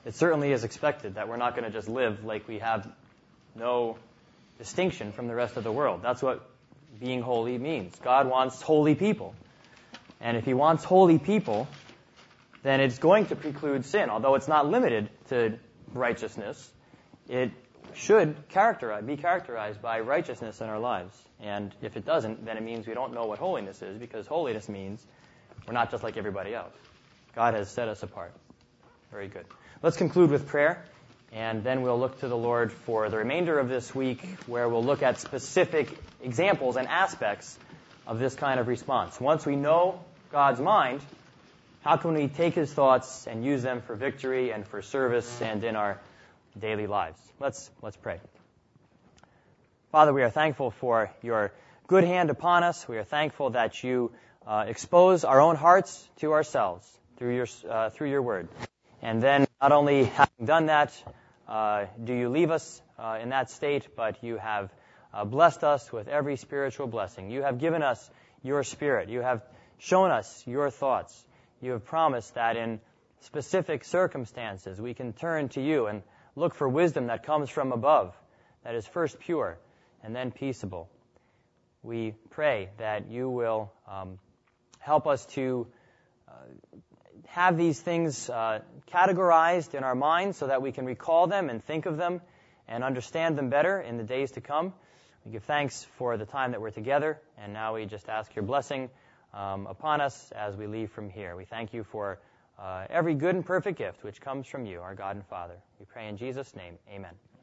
it certainly is expected that we're not going to just live like we have no distinction from the rest of the world. That's what being holy means. God wants holy people. And if he wants holy people, then it's going to preclude sin. Although it's not limited to righteousness, it should be characterized by righteousness in our lives. And if it doesn't, then it means we don't know what holiness is, because holiness means we're not just like everybody else. God has set us apart. Very good. Let's conclude with prayer, and then we'll look to the Lord for the remainder of this week, where we'll look at specific examples and aspects of this kind of response. Once we know God's mind, how can we take his thoughts and use them for victory and for service and in our daily lives? Let's pray. Father, we are thankful for your good hand upon us. We are thankful that you expose our own hearts to ourselves through your word. And then, not only having done that, do you leave us in that state, but you have blessed us with every spiritual blessing. You have given us your Spirit. You have shown us your thoughts. You have promised that in specific circumstances we can turn to you and look for wisdom that comes from above, that is first pure and then peaceable. We pray that you will help us to have these things categorized in our minds so that we can recall them and think of them and understand them better in the days to come. We give thanks for the time that we're together, and now we just ask your blessing upon us as we leave from here. We thank you for every good and perfect gift which comes from you, our God and Father. We pray in Jesus' name, amen.